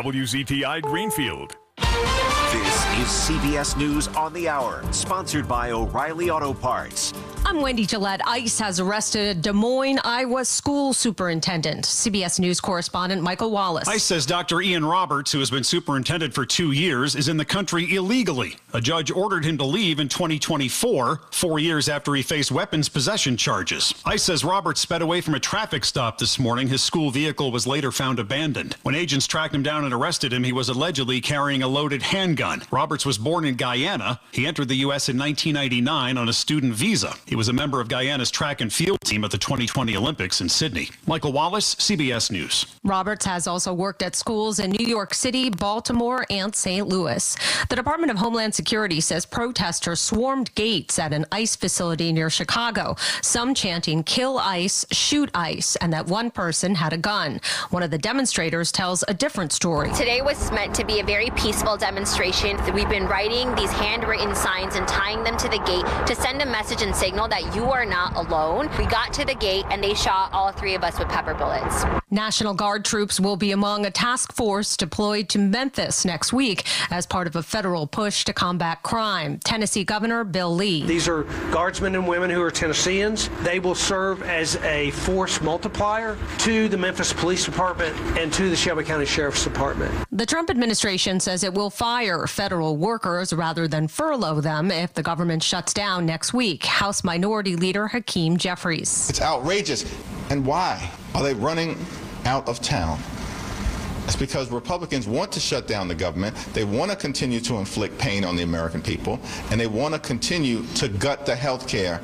WZTI Greenfield. This is CBS News on the Hour, sponsored by O'Reilly Auto Parts. I'm Wendy Gillette. ICE has arrested a Des Moines, Iowa school superintendent. CBS News correspondent Michael Wallace. ICE says Dr. Ian Roberts, who has been superintendent for 2 years, is in the country illegally. A judge ordered him to leave in 2024, 4 years after he faced weapons possession charges. ICE says Roberts sped away from a traffic stop this morning. His school vehicle was later found abandoned. When agents tracked him down and arrested him, he was allegedly carrying a loaded handgun. Roberts was born in Guyana. He entered the U.S. in 1999 on a student visa. He was a member of Guyana's track and field team at the 2020 Olympics in Sydney. Michael Wallace, CBS News. Roberts has also worked at schools in New York City, Baltimore, and St. Louis. The Department of Homeland Security says protesters swarmed gates at an ICE facility near Chicago, some chanting, "Kill ICE, shoot ICE," and that one person had a gun. One of the demonstrators tells a different story. Today was meant to be a very peaceful demonstration. We've been writing these handwritten signs and tying them to the gate to send a message and signal that you are not alone. We got to the gate and they shot all three of us with pepper bullets. National Guard troops will be among a task force deployed to Memphis next week as part of a federal push to combat crime. Tennessee Governor Bill Lee. These are guardsmen and women who are Tennesseans. They will serve as a force multiplier to the Memphis Police Department and to the Shelby County Sheriff's Department. The Trump administration says it will fire federal workers rather than furlough them if the government shuts down next week. House Minority Leader Hakeem Jeffries. It's outrageous. And why are they running out of town? It's because Republicans want to shut down the government. They want to continue to inflict pain on the American people, and they want to continue to gut the health care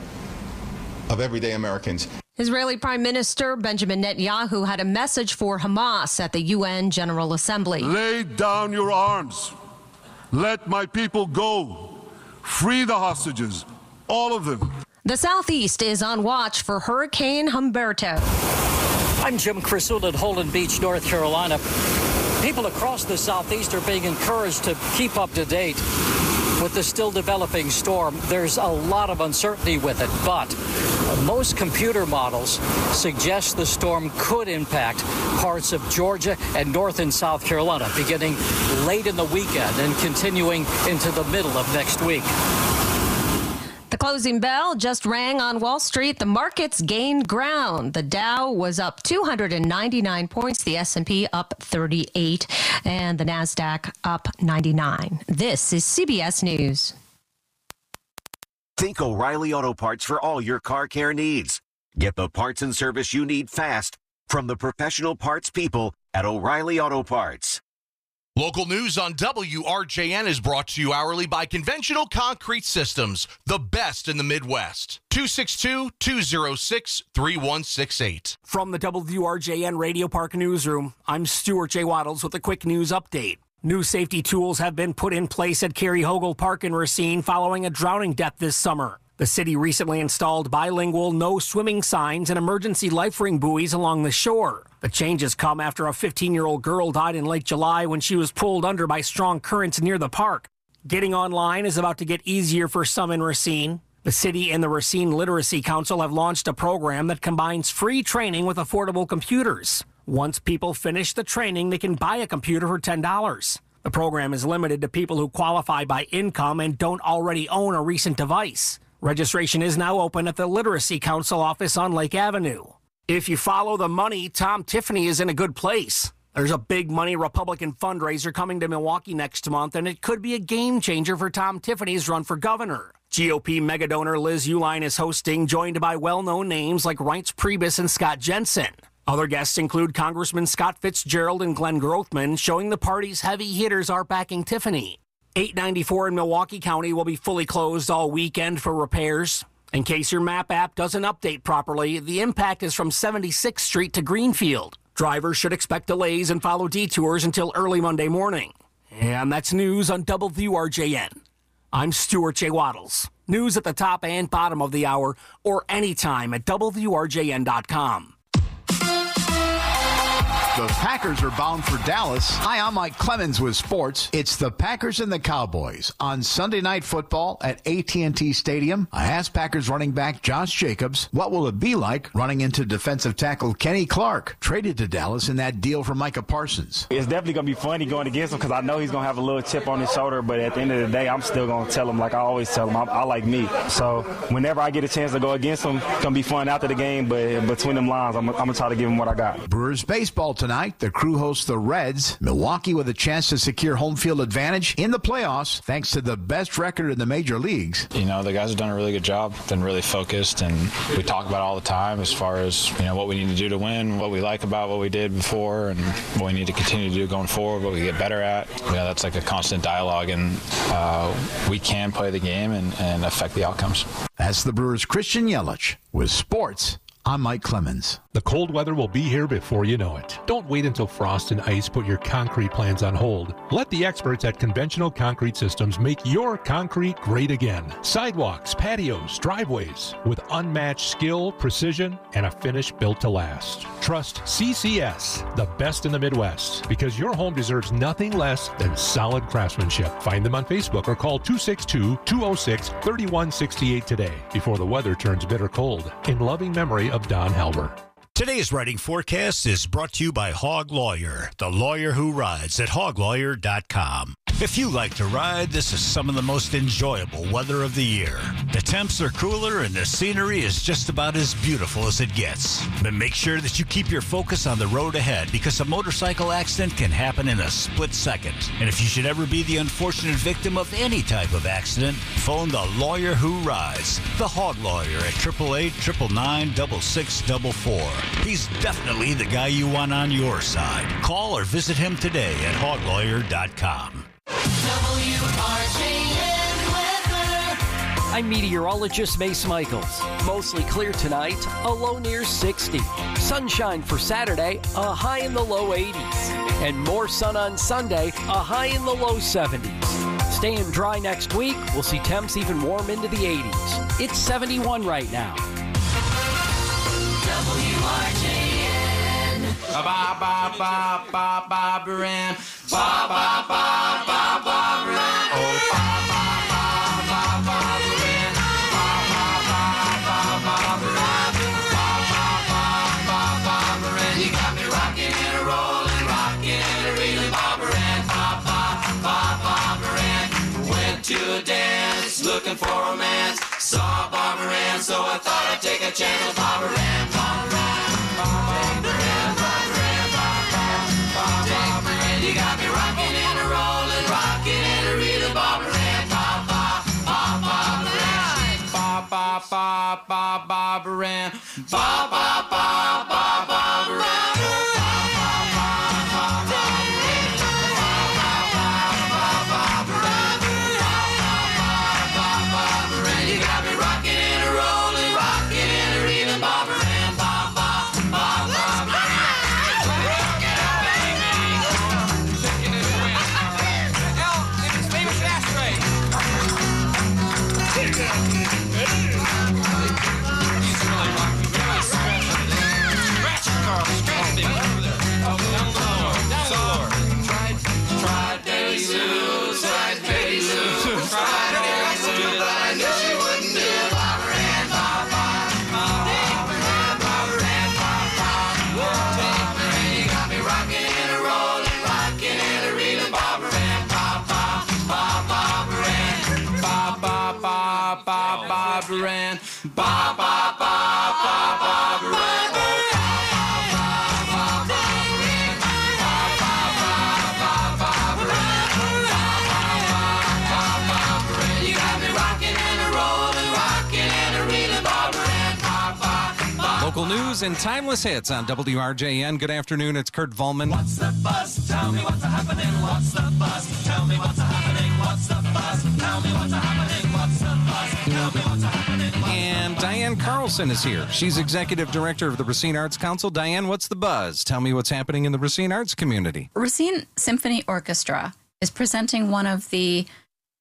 of everyday Americans. Israeli Prime Minister Benjamin Netanyahu had a message for Hamas at the UN General Assembly. Lay down your arms. Let my people go. Free the hostages, all of them. The Southeast is on watch for Hurricane Humberto. I'm Jim Crisul at Holden Beach, North Carolina. People across the Southeast are being encouraged to keep up to date with the still developing storm. There's a lot of uncertainty with it, but most computer models suggest the storm could impact parts of Georgia and North and South Carolina, beginning late in the weekend and continuing into the middle of next week. The closing bell just rang on Wall Street. The markets gained ground. The Dow was up 299 points, the S&P up 38, and the NASDAQ up 99. This is CBS News. Think O'Reilly Auto Parts for all your car care needs. Get the parts and service you need fast from the professional parts people at O'Reilly Auto Parts. Local news on WRJN is brought to you hourly by Conventional Concrete Systems, the best in the Midwest. 262-206-3168. From the WRJN Radio Park Newsroom, I'm Stuart J. Waddles with a quick news update. New safety tools have been put in place at Cary Hogle Park in Racine following a drowning death this summer. The city recently installed bilingual no swimming signs and emergency life ring buoys along the shore. The changes come after a 15-year-old girl died in late July when she was pulled under by strong currents near the park. Getting online is about to get easier for some in Racine. The city and the Racine Literacy Council have launched a program that combines free training with affordable computers. Once people finish the training, they can buy a computer for $10. The program is limited to people who qualify by income and don't already own a recent device. Registration is now open at the Literacy Council office on Lake Avenue. If you follow the money, Tom Tiffany is in a good place. There's a big money Republican fundraiser coming to Milwaukee next month, and it could be a game changer for Tom Tiffany's run for governor. GOP megadonor Liz Uline is hosting, joined by well-known names like Reince Priebus and Scott Jensen. Other guests include Congressman Scott Fitzgerald and Glenn Grothman, showing the party's heavy hitters are backing Tiffany. 894 in Milwaukee County will be fully closed all weekend for repairs. In case your map app doesn't update properly, the impact is from 76th Street to Greenfield. Drivers should expect delays and follow detours until early Monday morning. And that's news on WRJN. I'm Stuart J. Waddles. News at the top and bottom of the hour or anytime at WRJN.com. The Packers are bound for Dallas. Hi, I'm Mike Clemens with sports. It's the Packers and the Cowboys on Sunday Night Football at AT&T Stadium. I asked Packers running back Josh Jacobs, what will it be like running into defensive tackle Kenny Clark, traded to Dallas in that deal for Micah Parsons. It's definitely going to be funny going against him because I know he's going to have a little chip on his shoulder, but at the end of the day, I'm still going to tell him like I always tell him, I like me. So whenever I get a chance to go against him, it's going to be fun after the game, but between them lines, I'm going to try to give him what I got. Brewers baseball tonight. The Crew hosts the Reds. Milwaukee with a chance to secure home field advantage in the playoffs thanks to the best record in the major leagues. You know, the guys have done a really good job, been really focused, and we talk about it all the time as far as, you know, what we need to do to win, what we like about what we did before, and what we need to continue to do going forward, what we get better at. You know, that's like a constant dialogue, and we can play the game and affect the outcomes. That's the Brewers' Christian Yelich with sports. I'm Mike Clemens. The cold weather will be here before you know it. Don't wait until frost and ice put your concrete plans on hold. Let the experts at Conventional Concrete Systems make your concrete great again. Sidewalks, patios, driveways with unmatched skill, precision, and a finish built to last. Trust CCS, the best in the Midwest, because your home deserves nothing less than solid craftsmanship. Find them on Facebook or call 262-206-3168 today before the weather turns bitter cold. In loving memory of Don Halber. Today's writing forecast is brought to you by Hog Lawyer, the lawyer who rides at hoglawyer.com. If you like to ride, this is some of the most enjoyable weather of the year. The temps are cooler and the scenery is just about as beautiful as it gets. But make sure that you keep your focus on the road ahead because a motorcycle accident can happen in a split second. And if you should ever be the unfortunate victim of any type of accident, phone the lawyer who rides, the Hog Lawyer at 888-999-6644. He's definitely the guy you want on your side. Call or visit him today at hoglawyer.com. I'm meteorologist Mace Michaels. Mostly clear tonight, a low near 60. Sunshine for Saturday, a high in the low 80s. And more sun on Sunday, a high in the low 70s. Staying dry next week, we'll see temps even warm into the 80s. It's 71 right now. WRJN. Ba-ba-ba-ba-ba-ba-ba-ran. Ba-ba-ba-ba-ba-ba-ran. Oh, ba-ba-ba-ba-ba-ran. Ba-ba-ba-ba-ba-ba-ran. Ba-ba-ba-ba-ba-ran. You got me rocking and a rolling, rocking and a reeling, ba-ba-ran. Ba-ba-ba-ba-ran. Went to a dance, looking for romance. Saw Barbara Ann, so I thought I'd take a chance with Barbara Ann. You got me rocking and a rolling, rocking and a reeling, Barbara Ann. Barbara Ann. Barbara Ann. Barbara Ann. Local news and timeless hits on WRJN. Good afternoon, it's Kurt Volman. What's the buzz? Tell me what's happening. What's the buzz? Tell me what's happening. What's the buzz? Tell me what's happening. What's the buzz? Tell me what's happening. And Diane Carlson is here. She's Executive Director of the Racine Arts Council. Diane, what's the buzz? Tell me what's happening in the Racine Arts community. Racine Symphony Orchestra is presenting one of the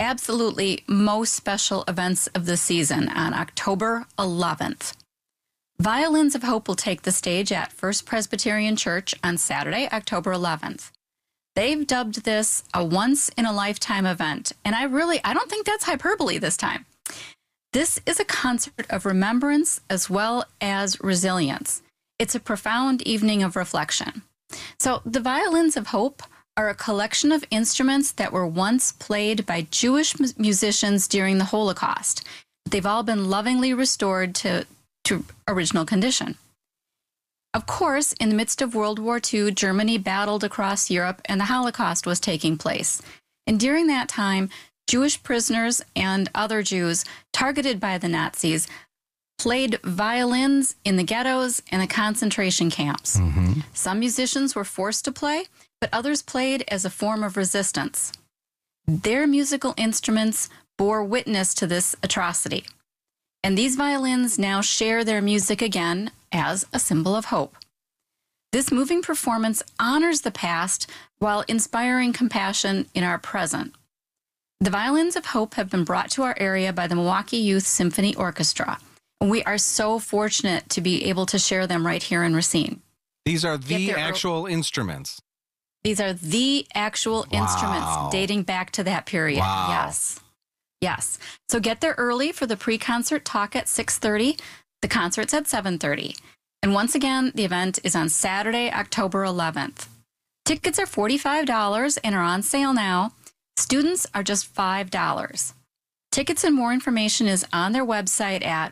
absolutely most special events of the season on October 11th. Violins of Hope will take the stage at First Presbyterian Church on Saturday, October 11th. They've dubbed this a once-in-a-lifetime event, and I don't think that's hyperbole this time. This is a concert of remembrance as well as resilience. It's a profound evening of reflection. So the Violins of Hope are a collection of instruments that were once played by Jewish musicians during the Holocaust. They've all been lovingly restored to original condition. Of course, in the midst of World War II, Germany battled across Europe and the Holocaust was taking place. And during that time, Jewish prisoners and other Jews targeted by the Nazis played violins in the ghettos and the concentration camps. Mm-hmm. Some musicians were forced to play, but others played as a form of resistance. Their musical instruments bore witness to this atrocity. And these violins now share their music again as a symbol of hope. This moving performance honors the past while inspiring compassion in our present. The Violins of Hope have been brought to our area by the Milwaukee Youth Symphony Orchestra. And we are so fortunate to be able to share them right here in Racine. These are the actual instruments. These are the actual instruments dating back to that period. Wow. Yes. Yes. So get there early for the pre-concert talk at 6:30. The concert's at 7:30. And once again, the event is on Saturday, October 11th. Tickets are $45 and are on sale now. Students are just $5. Tickets and more information is on their website at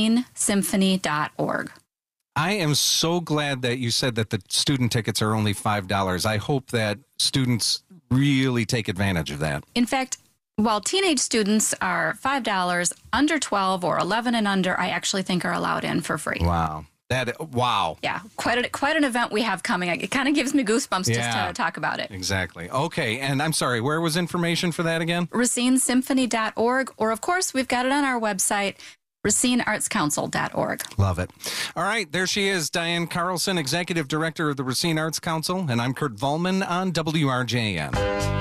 racinesymphony.org. I am so glad that you said that the student tickets are only $5. I hope that students really take advantage of that. In fact, while teenage students are $5, under 12 or 11 and under, I actually think are allowed in for free. Wow. Wow. Yeah, quite an event we have coming. It kind of gives me goosebumps just to talk about it. Exactly. Okay, and I'm sorry, where was information for that again? racinesymphony.org, or of course, we've got it on our website, racineartscouncil.org. Love it. All right, there she is, Diane Carlson, Executive Director of the Racine Arts Council, and I'm Kurt Volman on WRJN.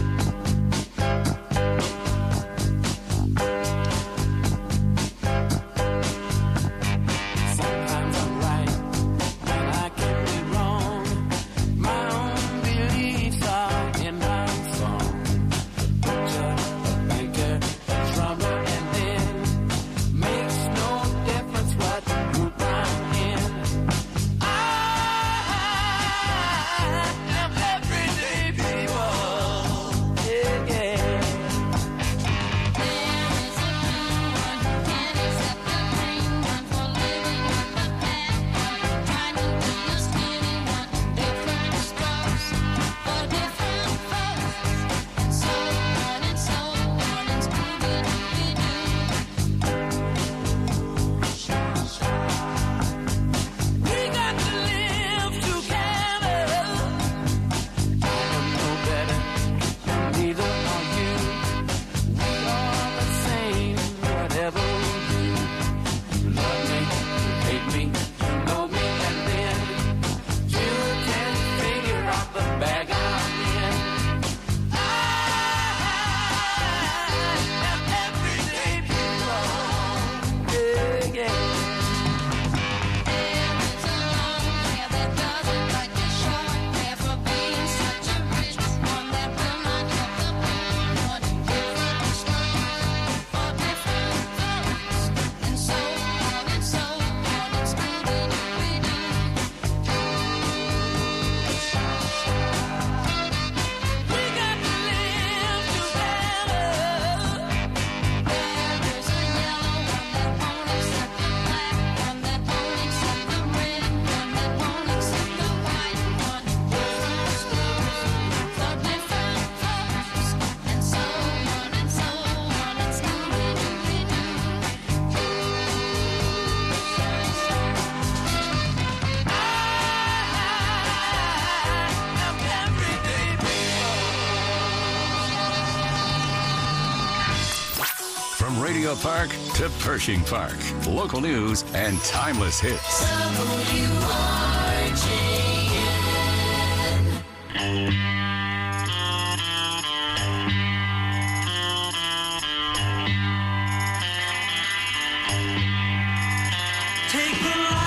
Radio Park to Pershing Park. Local news and timeless hits. Take the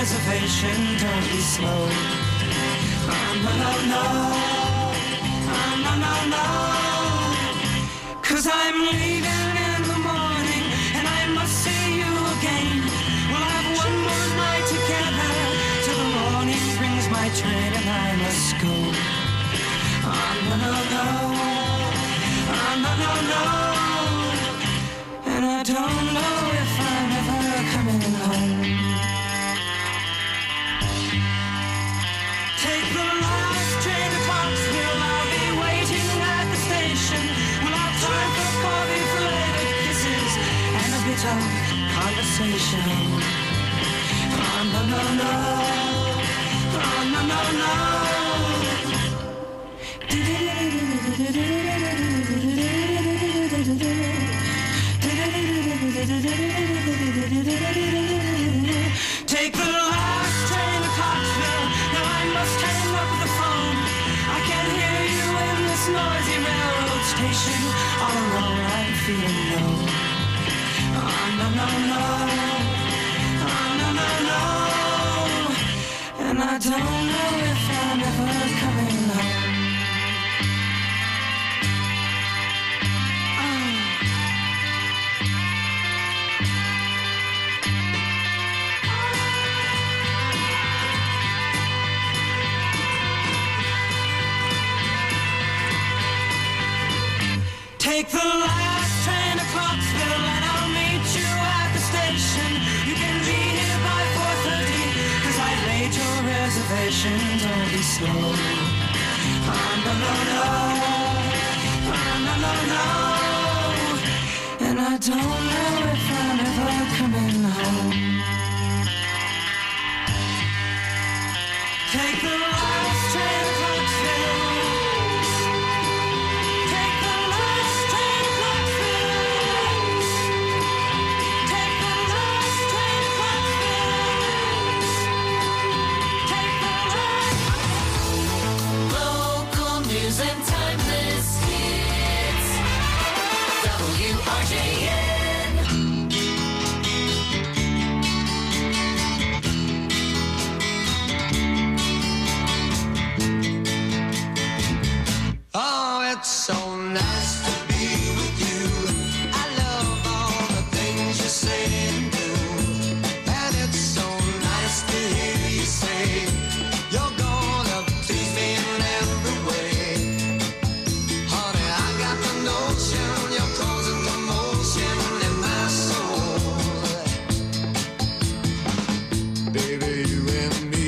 reservation, don't be slow. No, no, no. No, no, no. 'Cause I'm leaving in the morning and I must see you again. We'll have one more night together till the morning brings my train and I must go. No, no, no. No, no, no. And I don't know if I'm ever coming home. Take the last train to Clarksville. I'll be waiting at the station. We'll have time for coffee, flavored kisses, and a bit of conversation. No, no, no. No, no, no. Take the last train to Clarksville. Now I must hang up the phone. I can hear you in this noisy railroad station. All alone I'm feeling low. No, no, no. No, no, no. And I don't know if I'm ever coming home. Take the last train to Clarksville and I'll meet you at the station. You can be here by 4:30 'cause I've made your reservation. Don't be slow. No, no, no. No, no, no. And I don't know if I'm ever coming home. Take the last train to Clarksville. And timeless hits. WRJN. Oh, it's so nice to be with you. I love all the things you say and do. And it's so nice to hear you say you're gonna please me in every way. You're causing commotion in my soul. Baby, you and me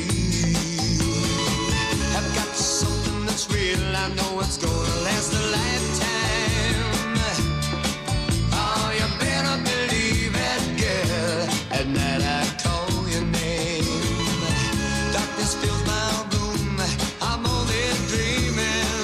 have got something that's real. I know it's gonna last a lifetime. Oh, you better believe it, girl. At night I call your name. Darkness fills my room. I'm only dreaming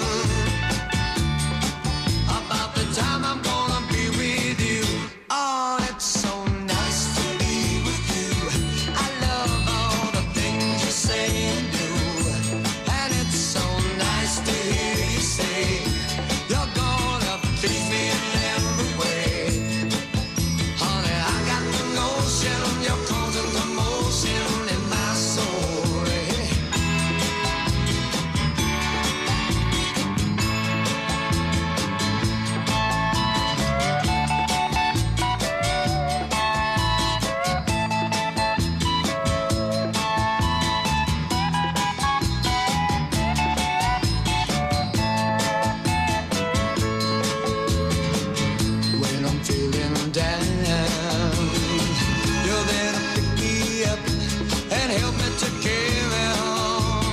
about the time I'm gonna be with you. Oh, it's so nice to be with you. I love all the things you say and do. And it's so nice to hear you say you're gonna please me in every way. Honey, I got the notion you're causing commotion in my soul. When I'm feeling down, you're there to pick me up and help me to carry on.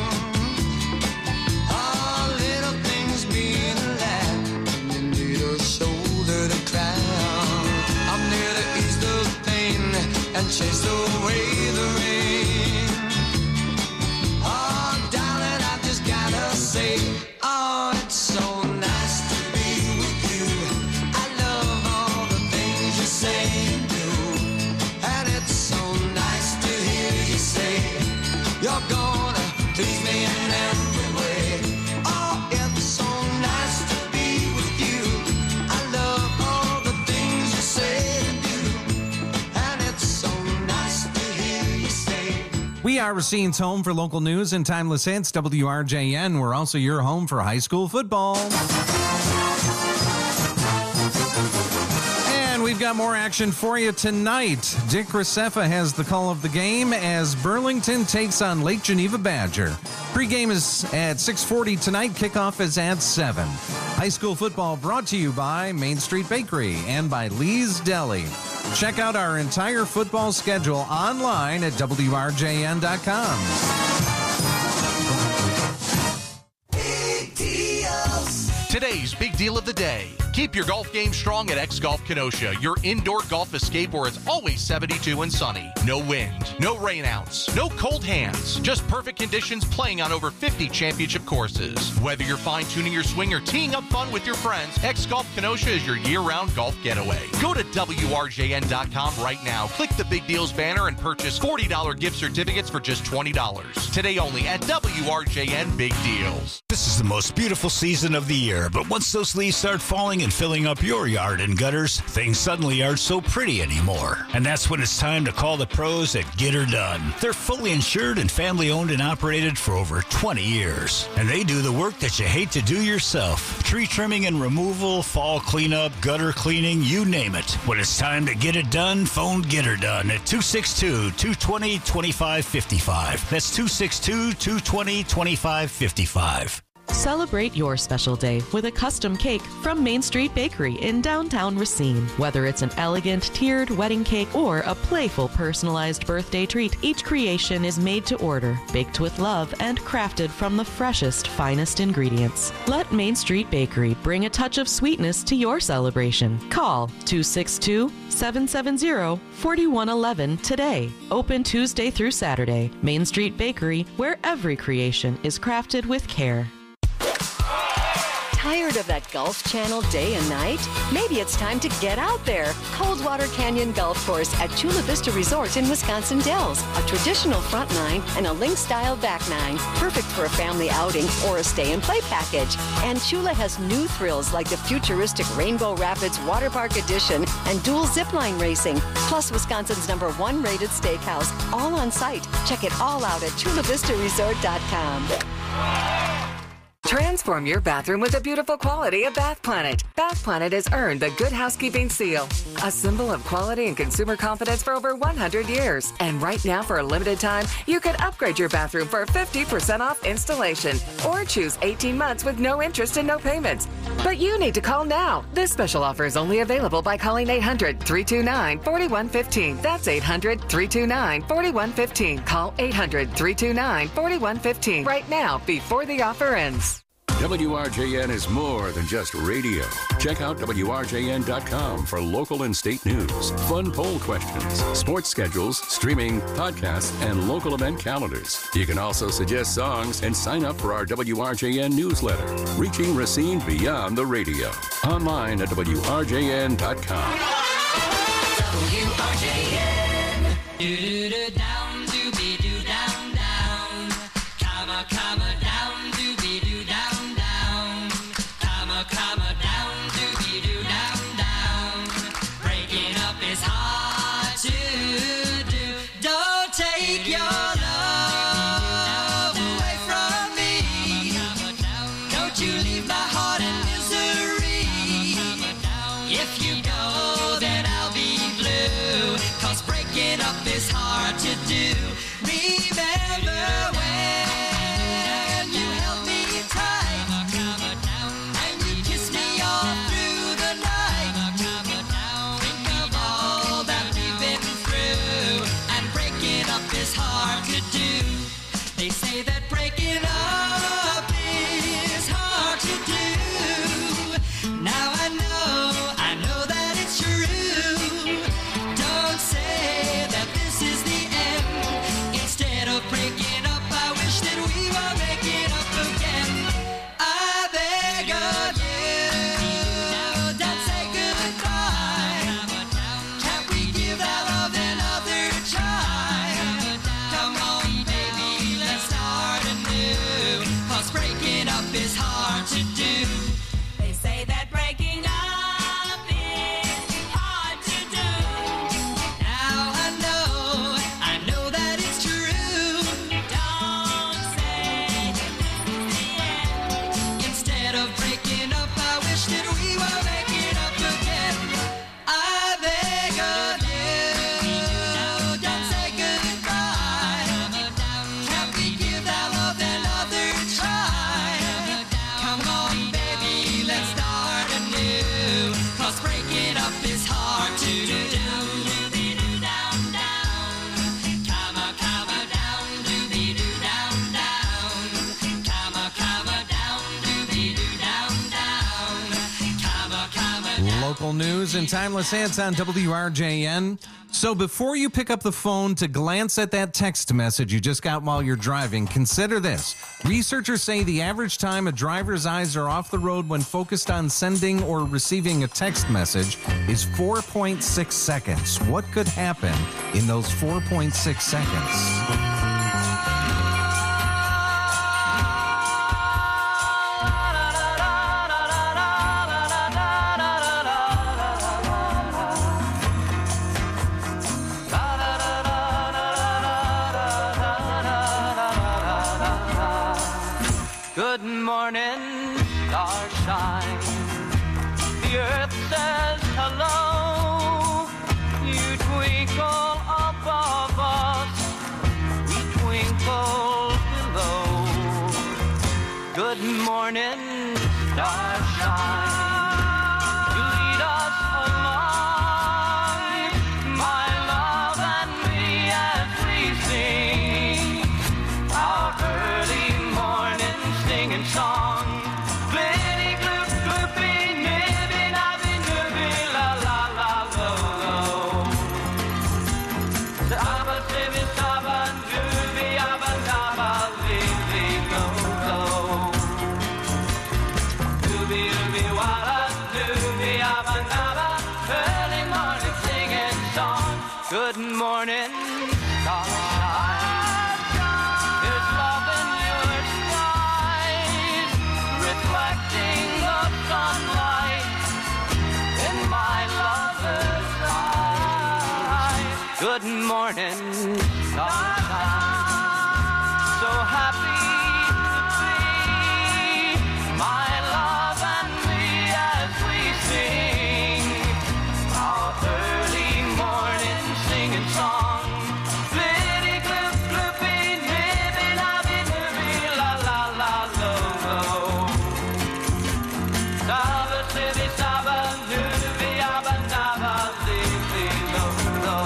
All little things mean a lot when you need a shoulder to cry on. I'm there to ease the pain and chase away the rain. Oh, darling, I just gotta say, oh, it's so nice to be with you. I love all the things you say and do. And it's so nice to hear you say you're gonna please me in every way. Oh, it's so nice to be with you. I love all the things you say and do. And it's so nice to hear you say We are Racine's home for local news and timeless hits. WRJN. We're also your home for high school football. And we've got more action for you tonight. Dick Graceffa has the call of the game as Burlington takes on Lake Geneva Badger. Pre-game is at 6:40 tonight. Kickoff is at 7. High school football brought to you by Main Street Bakery and by Lee's Deli. Check out our entire football schedule online at WRJN.com. Big deals. Today's big deal of the day. Keep your golf game strong at X Golf Kenosha, your indoor golf escape where it's always 72 and sunny. No wind, no rainouts, no cold hands. Just perfect conditions playing on over 50 championship courses. Whether you're fine-tuning your swing or teeing up fun with your friends, X Golf Kenosha is your year-round golf getaway. Go to WRJN.com right now. Click the Big Deals banner and purchase $40 gift certificates for just $20. Today only at WRJN Big Deals. This is the most beautiful season of the year, but once those leaves start falling and filling up your yard and gutters, things suddenly aren't so pretty anymore. And that's when it's time to call the pros at Get Her Done. They're fully insured and family owned and operated for over 20 years. And they do the work that you hate to do yourself. Tree trimming and removal, fall cleanup, gutter cleaning, you name it. When it's time to get it done, phone Get Her Done at 262-220-2555. That's 262-220-2555. Celebrate your special day with a custom cake from Main Street Bakery in downtown Racine. Whether it's an elegant tiered wedding cake or a playful personalized birthday treat, each creation is made to order, baked with love, and crafted from the freshest, finest ingredients. Let Main Street Bakery bring a touch of sweetness to your celebration. Call 262-770-4111 today. Open Tuesday through Saturday. Main Street Bakery, where every creation is crafted with care. Tired of that Golf Channel day and night? Maybe it's time to get out there. Coldwater Canyon Golf Course at Chula Vista Resort in Wisconsin Dells. A traditional front nine and a link-style back nine. Perfect for a family outing or a stay-and-play package. And Chula has new thrills like the futuristic Rainbow Rapids Water Park Edition and dual zipline racing. Plus Wisconsin's #1 rated steakhouse. All on site. Check it all out at chulavistaresort.com. Transform your bathroom with the beautiful quality of Bath Planet. Bath Planet has earned the Good Housekeeping Seal, a symbol of quality and consumer confidence for over 100 years. And right now, for a limited time, you can upgrade your bathroom for 50% off installation or choose 18 months with no interest and no payments. But you need to call now. This special offer is only available by calling 800-329-4115. That's 800-329-4115. Call 800-329-4115 right now before the offer ends. WRJN is more than just radio. Check out WRJN.com for local and state news, fun poll questions, sports schedules, streaming, podcasts, and local event calendars. You can also suggest songs and sign up for our WRJN newsletter, reaching Racine beyond the radio. Online at WRJN.com. WRJN. Do-do-do down, do-be-do down, down. Comma, comma, down, do-be-do down, down. Comma, comma, down, do-be-do down, down. Breaking up is hard to do. Don't take your love away from me. Don't you leave my heart in misery. If you go, then I'll be blue. 'Cause breaking up is hard to do. Remember when you held me tight and you kissed me all through the night. Think of all that we've been through, and breaking up is hard to do. They say that breaking up is hard to do. Now I know that it's true. Don't say that this is the end. Instead of breaking up, I wish that we were making up again. I beg of you, don't say goodbye. Can't we give that love another try? Come on, baby. Local news and timeless hits on WRJN. So before you pick up the phone to glance at that text message you just got while you're driving, consider this. Researchers say the average time a driver's eyes are off the road when focused on sending or receiving a text message is 4.6 seconds. What could happen in those 4.6 seconds? Good morning, starshine. The earth says hello. You twinkle above us, we twinkle below. Good morning, starshine. You lead us along, my love and me, as we sing our early morning singing song. Glitty, gloop, gloopy, nibby, nabby, nubby, la, la, la, lo, lo. Saba, sibby, saba, dooby, abba, dabba, lily, lo, lo. Dooby, dooby, walla, dooby, abba, dabba, early morning singing song. Good morning, starshine. There's love in your skies, reflecting the sunlight in my lover's eyes. Good morning, sunshine. So happy to be, my love and me, as we sing our early morning singing song. Glitty, gloop, gloopy, nibby, nabby, nibby, la, la, la, lo, lo. Saba, sibby, saba, nubby, abba, dabba, lily, lo, lo.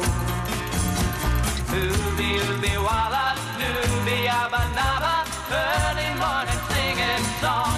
Ooby, ooby, walla, nubby, abba, dabba, early morning singing song.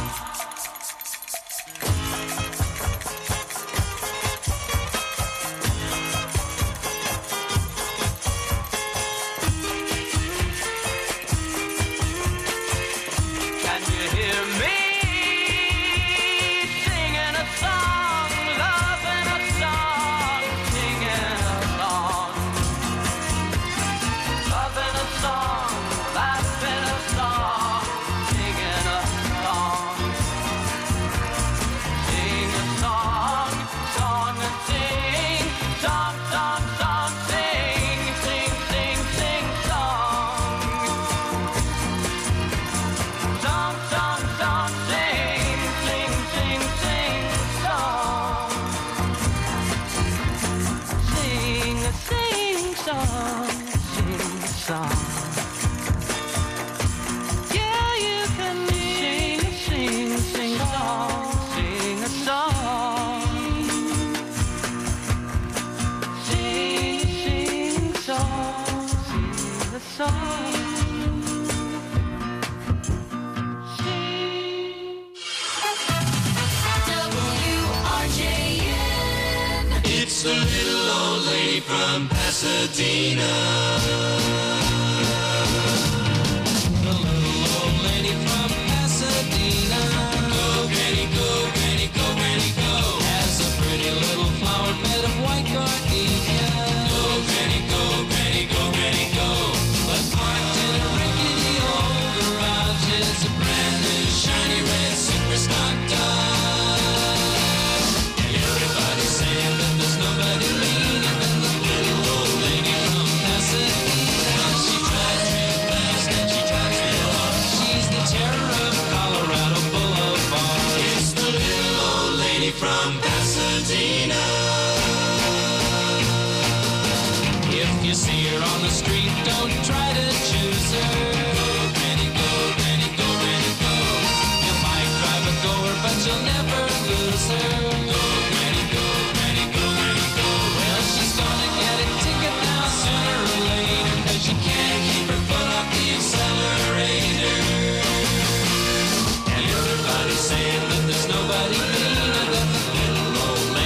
Can you hear me singing a song, loving a song, singing a song, loving a song, laughing a song, singing a song, sing a song, song and sing, song, song, song, sing, sing, sing, sing, song. Song, song, song, sing, sing, sing, sing, song. Sing a sing song, sing a song. Yeah, you can sing a sing song, sing a song. Sing song, sing a song. WRJN. It's the little old lady from Pasadena. The little old lady from Pasadena. Go, granny, go, granny, go, granny, go. Has a pretty little flower bed of white gardenia. Go, granny, go, granny, go, granny, go. But parked in a rickety old garage is a brand new shiny red super stock Dodge. Everybody's saying that there's nobody meaner than the little old lady from Pasadena. She drives real fast and she drives real hard. She's the terror of Colorado Boulevard. It's the little old lady from Pasadena. If you see her on the street, don't try to choose her. Go, granny, go, granny, go, granny, go. You might drive a goer, but you'll never lose her. Go, granny, go, granny, go, granny, go. Well, she's gonna get a ticket now sooner or later, 'cause she can't keep her foot off the accelerator. And everybody's saying that there's nobody meaner than the little old lady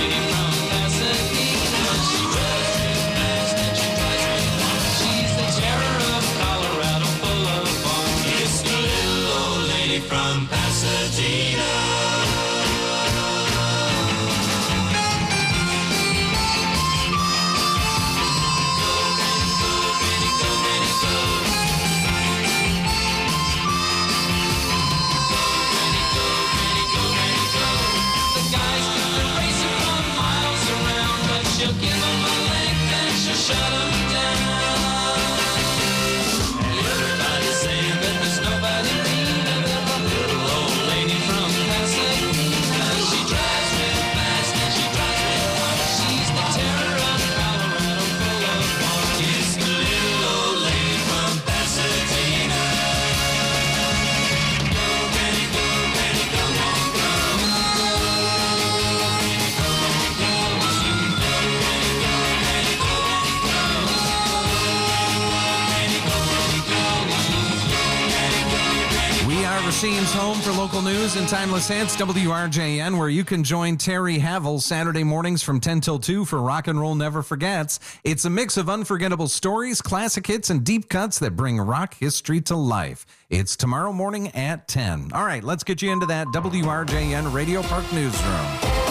Racine's home for local news and timeless hits, WRJN, where you can join Terry Havel Saturday mornings from 10 till 2 for Rock and Roll Never Forgets. It's a mix of unforgettable stories, classic hits, and deep cuts that bring rock history to life. It's tomorrow morning at 10. All right, let's get you into that WRJN Radio Park newsroom.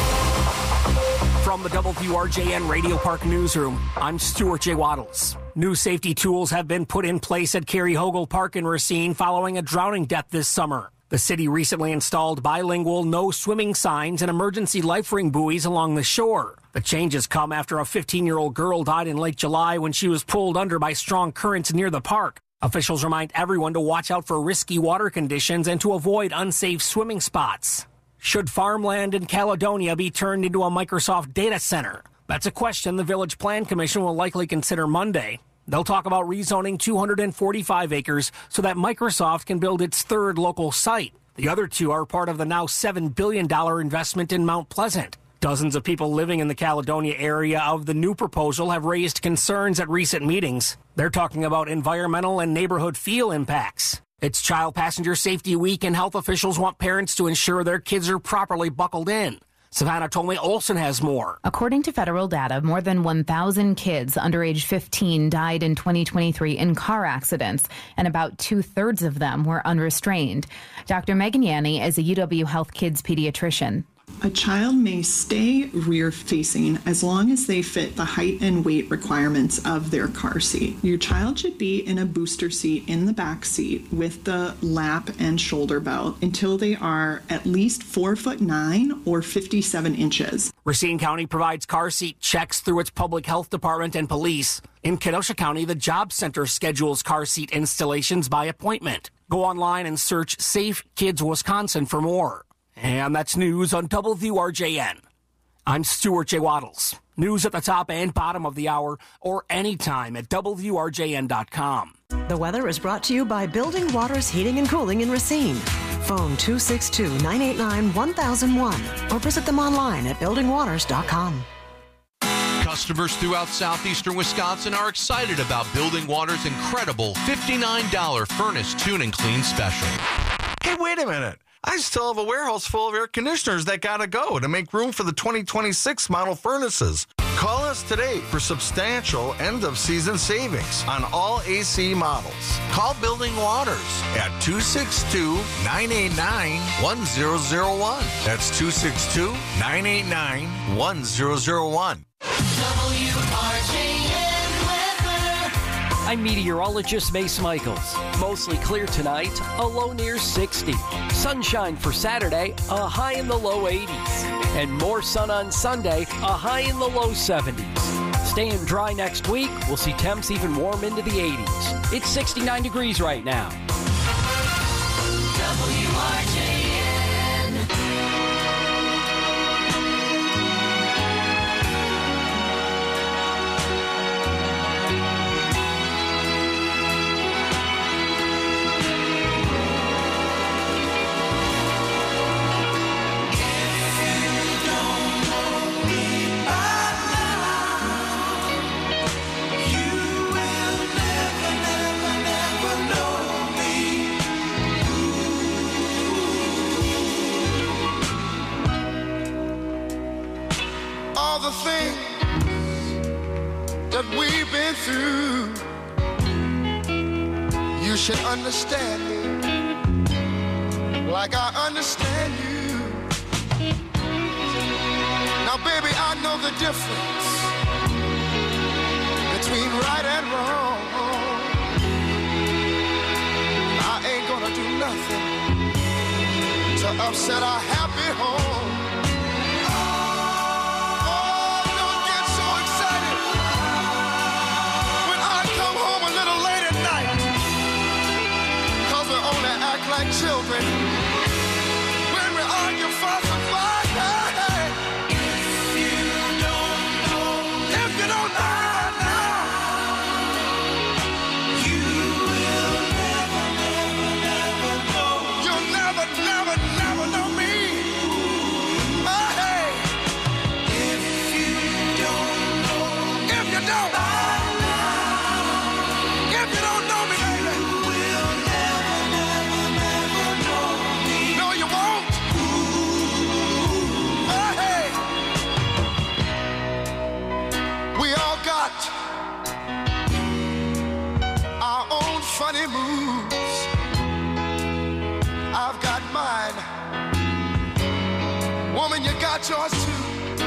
From the WRJN Radio Park newsroom, I'm Stuart J. Waddles. New safety tools have been put in place at Cary Hogle Park in Racine following a drowning death this summer. The city recently installed bilingual no swimming signs and emergency life ring buoys along the shore. The changes come after a 15-year-old girl died in late July when she was pulled under by strong currents near the park. Officials remind everyone to watch out for risky water conditions and to avoid unsafe swimming spots. Should farmland in Caledonia be turned into a Microsoft data center? That's a question the Village Plan Commission will likely consider Monday. They'll talk about rezoning 245 acres so that Microsoft can build its third local site. The other two are part of the now $7 billion investment in Mount Pleasant. Dozens of people living in the Caledonia area of the new proposal have raised concerns at recent meetings. They're talking about environmental and neighborhood feel impacts. It's Child Passenger Safety Week, and health officials want parents to ensure their kids are properly buckled in. Savannah Tolmay Olson has more. According to federal data, more than 1,000 kids under age 15 died in 2023 in car accidents, and about 2/3 of them were unrestrained. Dr. Megan Yanni is a UW Health Kids pediatrician. A child may stay rear-facing as long as they fit the height and weight requirements of their car seat. Your child should be in a booster seat in the back seat with the lap and shoulder belt until they are at least 4'9" or 57 inches. Racine County provides car seat checks through its public health department and police. In Kenosha County, the Job Center schedules car seat installations by appointment. Go online and search Safe Kids Wisconsin for more. And that's news on WRJN. I'm Stuart J. Waddles. News at the top and bottom of the hour or anytime at WRJN.com. The weather is brought to you by Building Waters Heating and Cooling in Racine. Phone 262-989-1001 or visit them online at buildingwaters.com. Customers throughout southeastern Wisconsin are excited about Building Water's incredible $59 furnace tune and clean special. Hey, wait a minute. I still have a warehouse full of air conditioners that gotta go to make room for the 2026 model furnaces. Call us today for substantial end-of-season savings on all AC models. Call Building Waters at 262-989-1001. That's 262-989-1001. I'm meteorologist Mace Michaels. Mostly clear tonight, a low near 60. Sunshine for Saturday, a high in the low 80s. And more sun on Sunday, a high in the low 70s. Staying dry next week, we'll see temps even warm into the 80s. It's 69 degrees right now. WRJN. The things that we've been through, you should understand me like I understand you. Now baby, I know the difference between right and wrong. I ain't gonna do nothing to upset our happy home. Like children, when we argue, fuss and fight. Hey, if you don't know now, you will never know. You'll never know me. Hey, if you don't know me, baby. funny moves. I've got mine. Woman, you got yours too.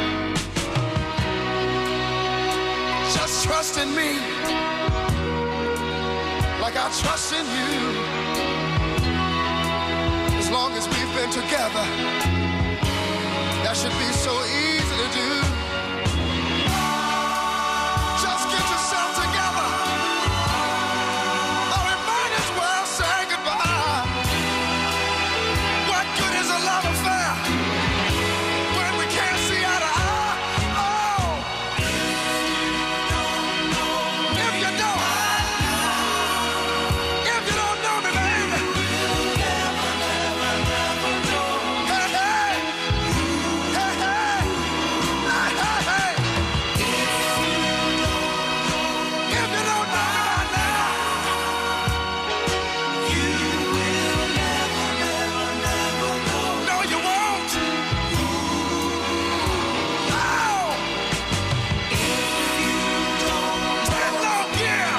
Just trust in me like I trust in you. As long as we've been together, that should be so easy to do. Just get yourself together, or it might as well say goodbye. What good is a love affair when we can't see eye to eye? Oh, if you don't know me, baby, hey, hey, hey, hey, hey, hey, hey. If you don't know me by now, you will never know. No, you won't. Oh, if you don't 10 long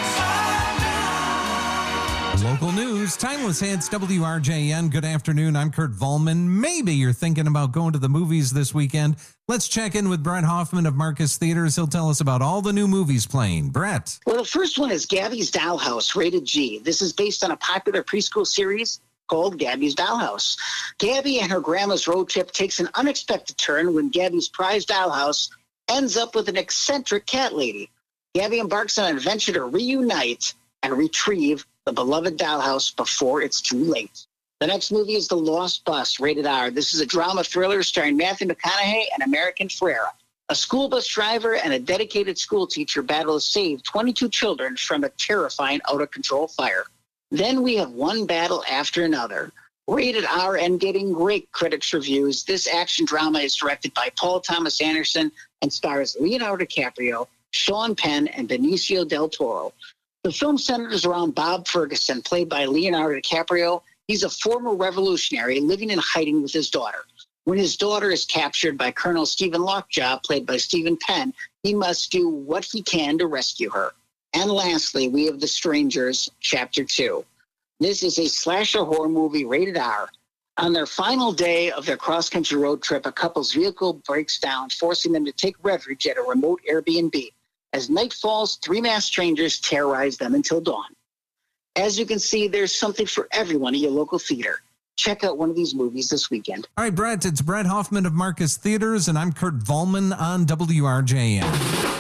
years. Local news, Timeless Hits, WRJN. Good afternoon. I'm Kurt Volman. Maybe you're thinking about going to the movies this weekend. Let's check in with Brett Hoffman of Marcus Theaters. He'll tell us about all the new movies playing. Brett. Well, the first one is Gabby's Dollhouse, rated G. This is based on a popular preschool series called Gabby's Dollhouse. Gabby and her grandma's road trip takes an unexpected turn when Gabby's prized dollhouse ends up with an eccentric cat lady. Gabby embarks on an adventure to reunite and retrieve the beloved dollhouse before it's too late. The next movie is The Lost Bus, rated R. This is a drama thriller starring Matthew McConaughey and American Ferrera. A school bus driver and a dedicated school teacher battle to save 22 children from a terrifying out-of-control fire. Then we have One Battle After Another, rated R and getting great critics' reviews. This action drama is directed by Paul Thomas Anderson and stars Leonardo DiCaprio, Sean Penn, and Benicio del Toro. The film centers around Bob Ferguson, played by Leonardo DiCaprio. He's a former revolutionary living in hiding with his daughter. When his daughter is captured by Colonel Stephen Lockjaw, played by Stephen Penn, he must do what he can to rescue her. And lastly, we have The Strangers, Chapter 2. This is a slasher horror movie rated R. On their final day of their cross-country road trip, a couple's vehicle breaks down, forcing them to take refuge at a remote Airbnb. As night falls, three masked strangers terrorize them until dawn. As you can see, there's something for everyone at your local theater. Check out one of these movies this weekend. All right, Brett, it's Brett Hoffman of Marcus Theaters, and I'm Kurt Volman on WRJN.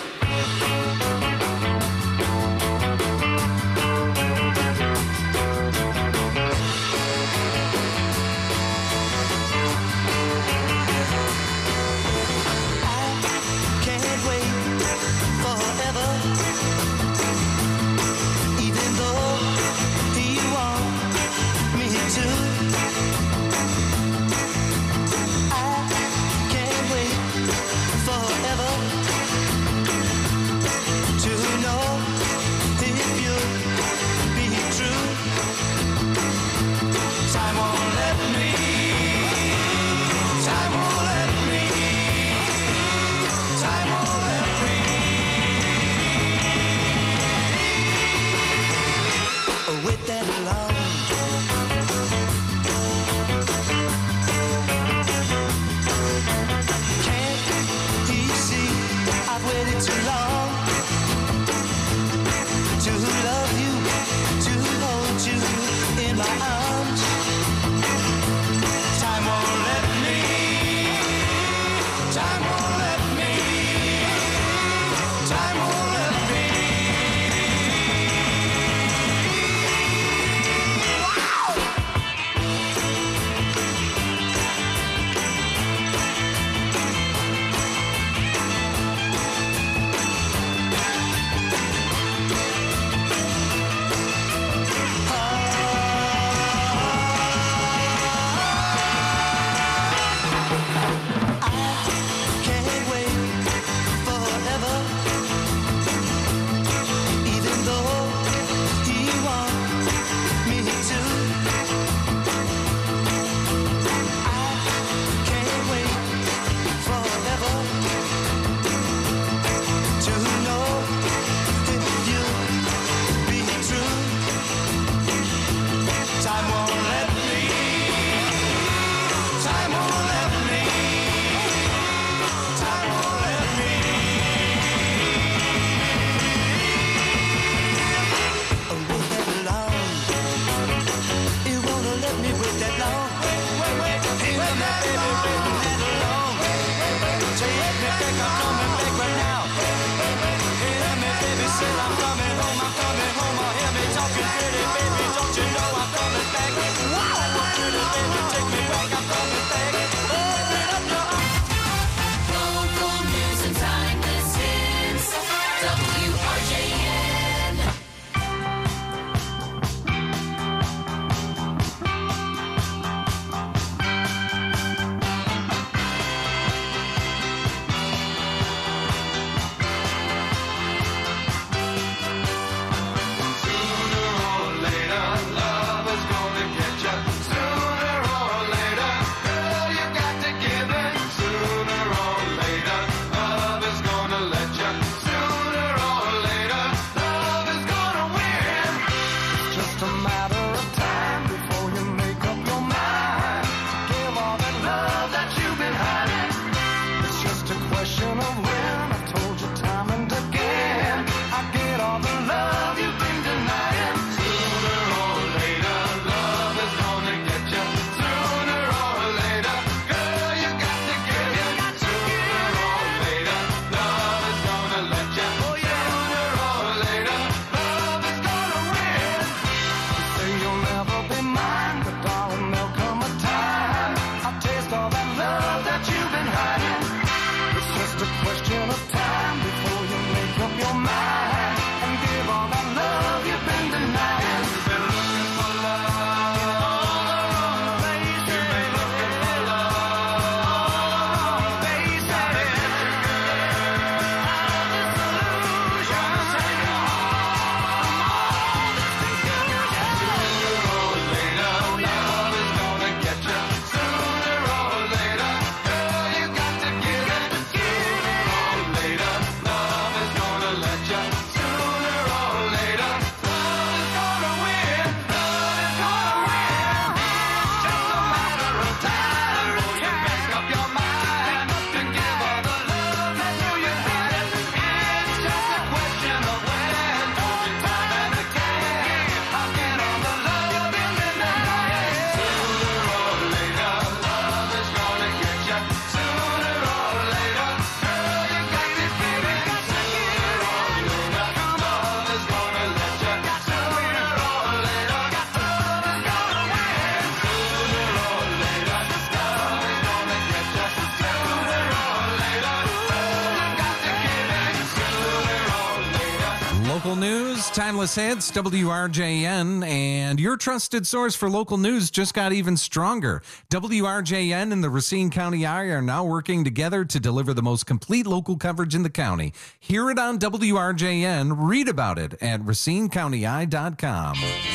local news, timeless hits, WRJN, and your trusted source for local news just got even stronger. WRJN and the Racine County Eye are now working together to deliver the most complete local coverage in the county. Hear it on WRJN. Read about it at racinecountyeye.com.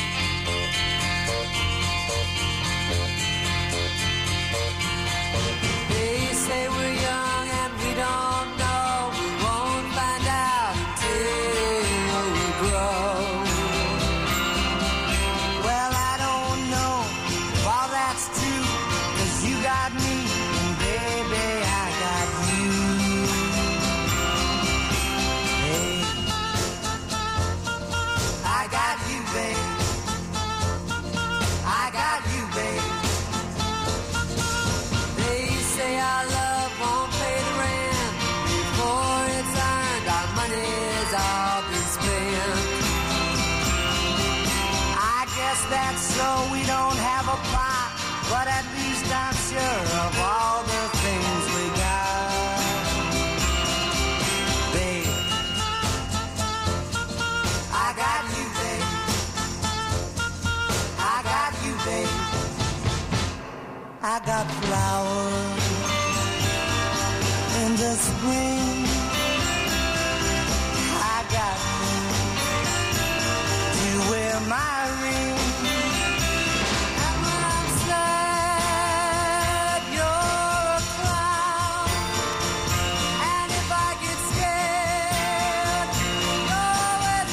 They say we're young and we don't know. We won't find out until we grow. Well, I don't know if all that's true, 'cause you got me, and baby, I got you. Hey, I got you, babe. I got you, babe. They say our love won't pay the rent before it's earned. Our money's all been spent. I guess that's so we don't have a plot, but at least I'm sure of all the things we got. Babe, I got you, babe. I got you, babe. I got flowers in the spring. I got you to wear my ring. And when I'm sad, you're a clown. And if I get scared, you're always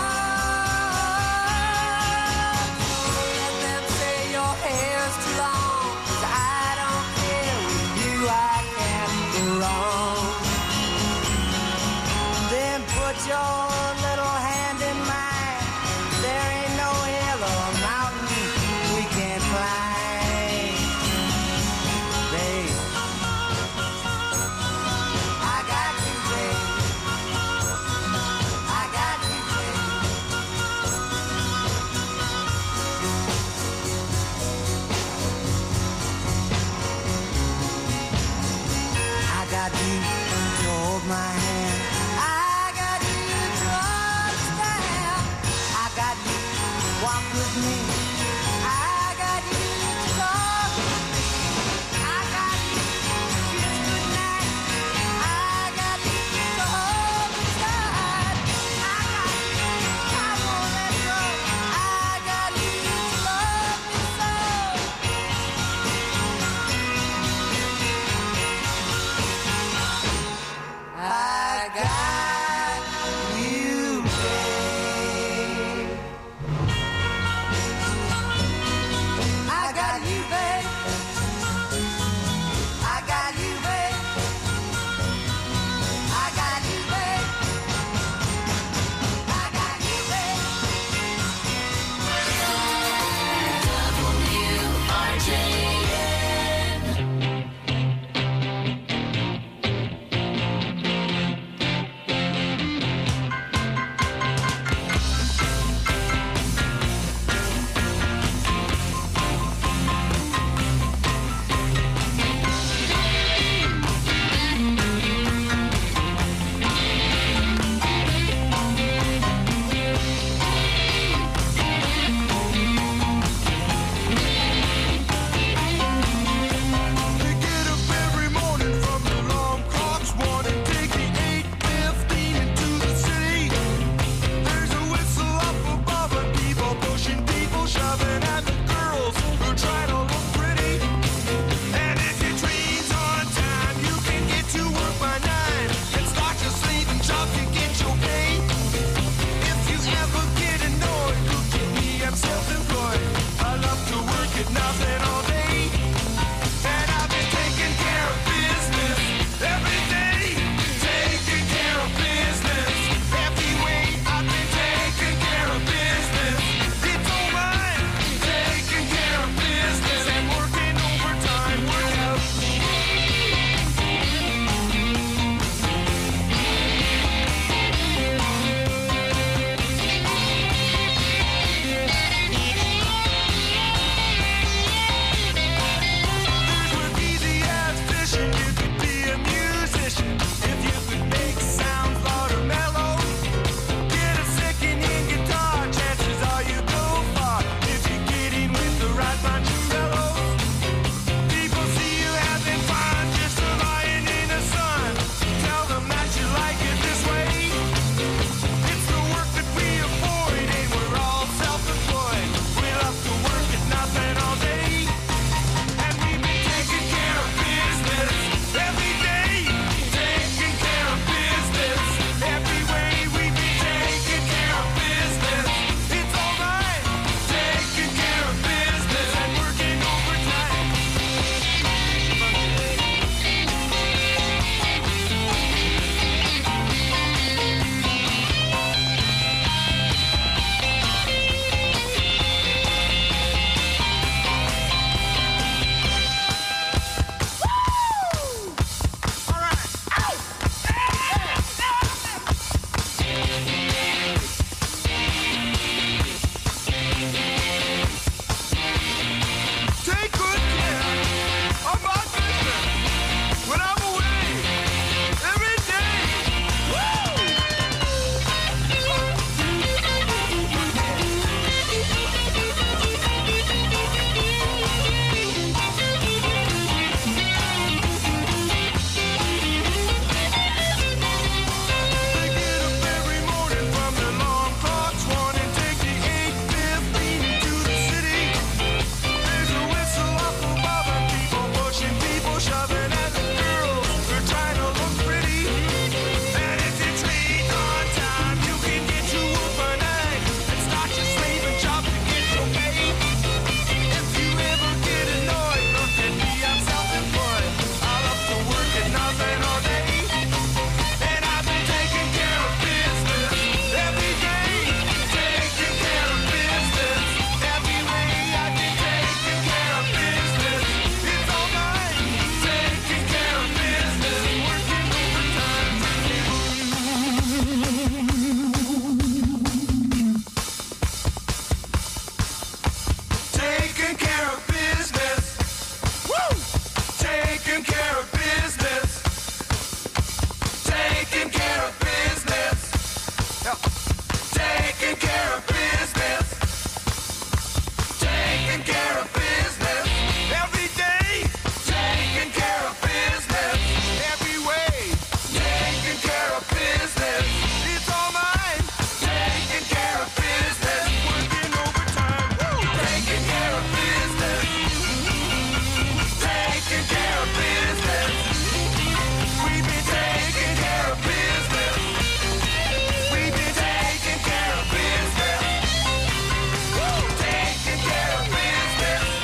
around. Don't let them say your hair's too long, 'cause I don't care. With you I can't go wrong. Then put your little hand in mine. There ain't no hill or mountain we can't climb. Babe, I got you, babe. I got you, babe. I got you to hold my hand. I got you to understand. I got you to walk with me. I got you to talk with me. I got you to kiss goodnight. I got you to hold me tight. I got you to I won't let go. I got you to love me so. I got you, babe.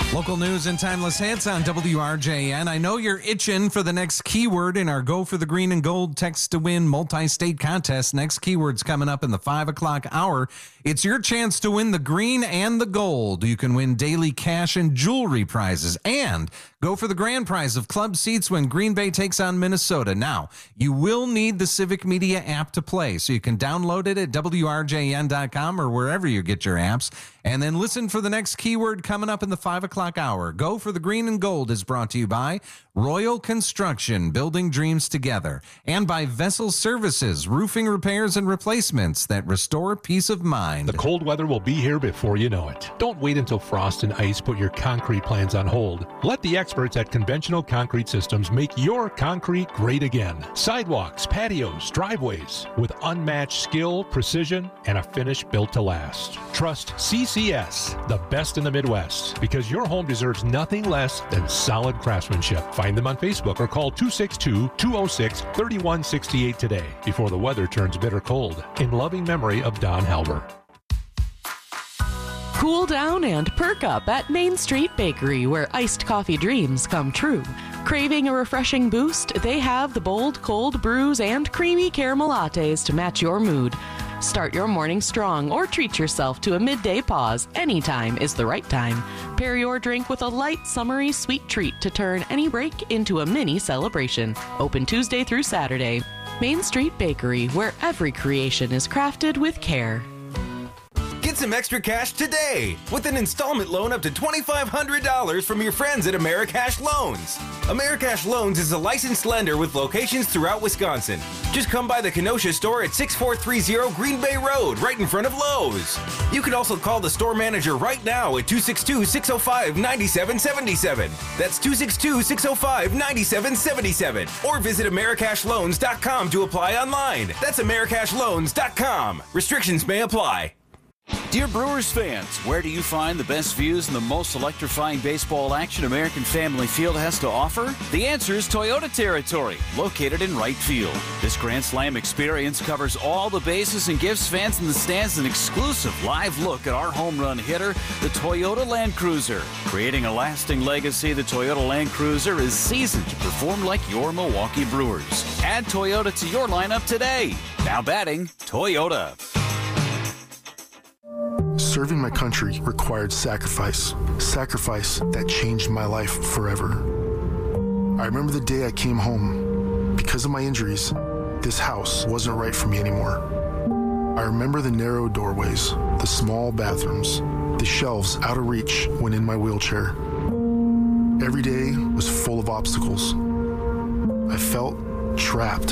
Local news and timeless hits on WRJN. I know you're itching for the next keyword in our Go for the Green and Gold Text to Win multi-state contest. Next keyword's coming up in the 5 o'clock hour. It's your chance to win the green and the gold. You can win daily cash and jewelry prizes and go for the grand prize of club seats when Green Bay takes on Minnesota. Now, you will need the Civic Media app to play, so you can download it at WRJN.com or wherever you get your apps. And then listen for the next keyword coming up in the 5 o'clock hour. Go for the Green and Gold is brought to you by Royal Construction, building dreams together, and by Vessel Services, roofing repairs and replacements that restore peace of mind. The cold weather will be here before you know it. Don't wait until frost and ice put your concrete plans on hold. Let the experts at Conventional Concrete Systems make your concrete great again. Sidewalks, patios, driveways, with unmatched skill, precision, and a finish built to last. Trust CCS, the best in the Midwest, because your home deserves nothing less than solid craftsmanship. Find them on Facebook or call 262-206-3168 today before the weather turns bitter cold. In loving memory of Don Halber. Cool down and perk up at Main Street Bakery, where iced coffee dreams come true. Craving a refreshing boost? They have the bold cold brews and creamy caramel lattes to match your mood. Start your morning strong or treat yourself to a midday pause. Anytime is the right time. Pair your drink with a light, summery, sweet treat to turn any break into a mini celebration. Open Tuesday through Saturday. Main Street Bakery, where every creation is crafted with care. Get some extra cash today with an installment loan up to $2,500 from your friends at Americash Loans. Americash Loans is a licensed lender with locations throughout Wisconsin. Just come by the Kenosha store at 6430 Green Bay Road, right in front of Lowe's. You can also call the store manager right now at 262-605-9777. That's 262-605-9777. Or visit AmericashLoans.com to apply online. That's AmericashLoans.com. Restrictions may apply. Dear Brewers fans, where do you find the best views and the most electrifying baseball action American Family Field has to offer? The answer is Toyota Territory, located in right field. This Grand Slam experience covers all the bases and gives fans in the stands an exclusive live look at our home run hitter, the Toyota Land Cruiser. Creating a lasting legacy, the Toyota Land Cruiser is seasoned to perform like your Milwaukee Brewers. Add Toyota to your lineup today. Now batting, Toyota. Serving my country required sacrifice that changed my life forever. I remember the day I came home. Because of my injuries, this house wasn't right for me anymore. I remember the narrow doorways, the small bathrooms, the shelves out of reach when in my wheelchair. Every day was full of obstacles. I felt trapped.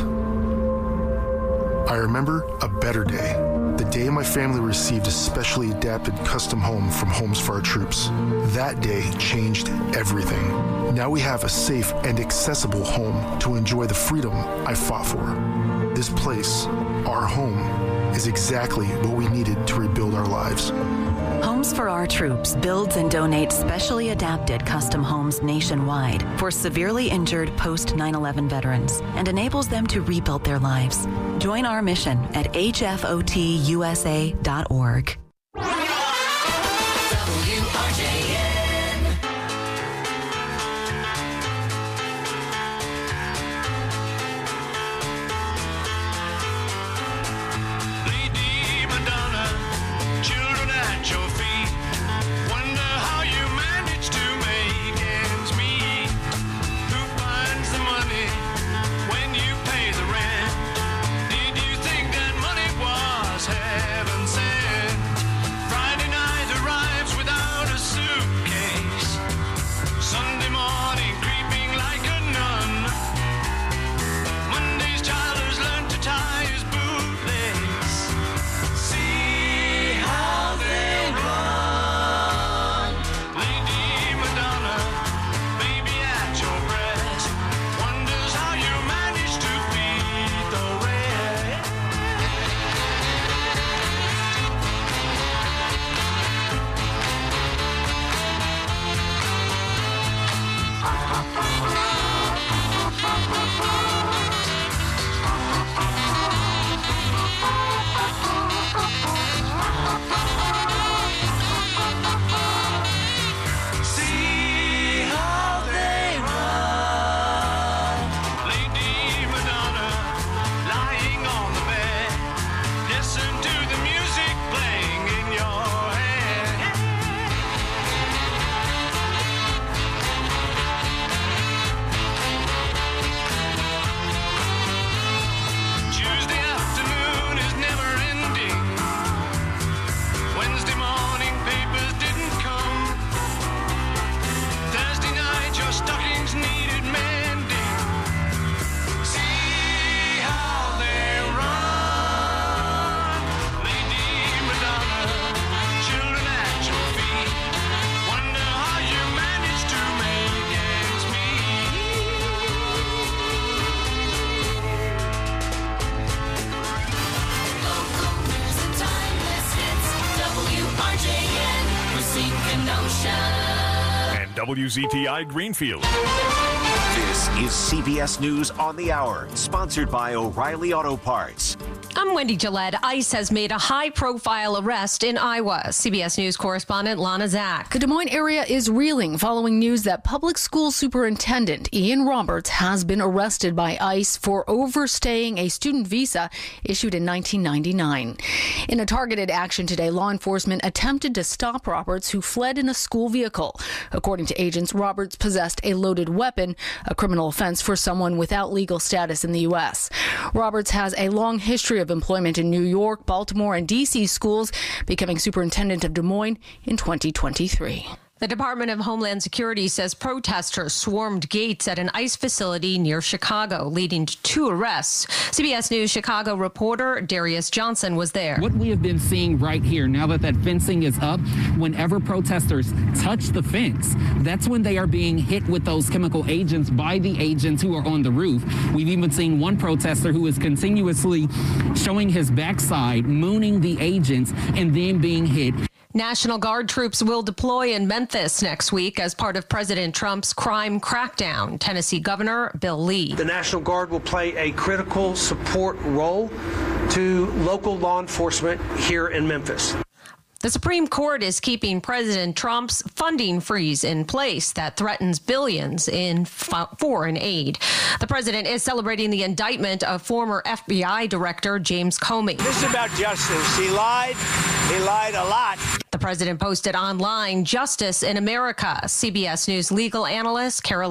I remember a better day. The day my family received a specially adapted custom home from Homes for Our Troops. That day changed everything. Now we have a safe and accessible home to enjoy the freedom I fought for. This place, our home, is exactly what we needed to rebuild our lives. Homes for Our Troops builds and donates specially adapted custom homes nationwide for severely injured post 9/11 veterans and enables them to rebuild their lives. Join our mission at hfotusa.org. Kenosha. And WZTI Greenfield. This is CBS News on the Hour, sponsored by O'Reilly Auto Parts. I'm Wendy Gillette. ICE has made a high-profile arrest in Iowa. CBS News correspondent Lana Zach. The Des Moines area is reeling following news that public school superintendent Ian Roberts has been arrested by ICE for overstaying a student visa issued in 1999. In a targeted action today, law enforcement attempted to stop Roberts, who fled in a school vehicle. According to agents, Roberts possessed a loaded weapon, a criminal offense for someone without legal status in the U.S. Roberts has a long history of employment in New York, Baltimore, and D.C. schools, becoming superintendent of Des Moines in 2023. The Department of Homeland Security says protesters swarmed gates at an ICE facility near Chicago, leading to 2 arrests. CBS News Chicago reporter Darius Johnson was there. What we have been seeing right here, now that fencing is up, whenever protesters touch the fence, that's when they are being hit with those chemical agents by the agents who are on the roof. We've even seen one protester who is continuously showing his backside, mooning the agents, and then being hit. National Guard troops will deploy in Memphis next week as part of President Trump's crime crackdown. Tennessee Governor Bill Lee. The National Guard will play a critical support role to local law enforcement here in Memphis. The Supreme Court is keeping President Trump's funding freeze in place that threatens billions in foreign aid. The president is celebrating the indictment of former FBI Director James Comey. This is about justice. He lied. He lied a lot. The president posted online Justice in America. CBS News legal analyst Caroline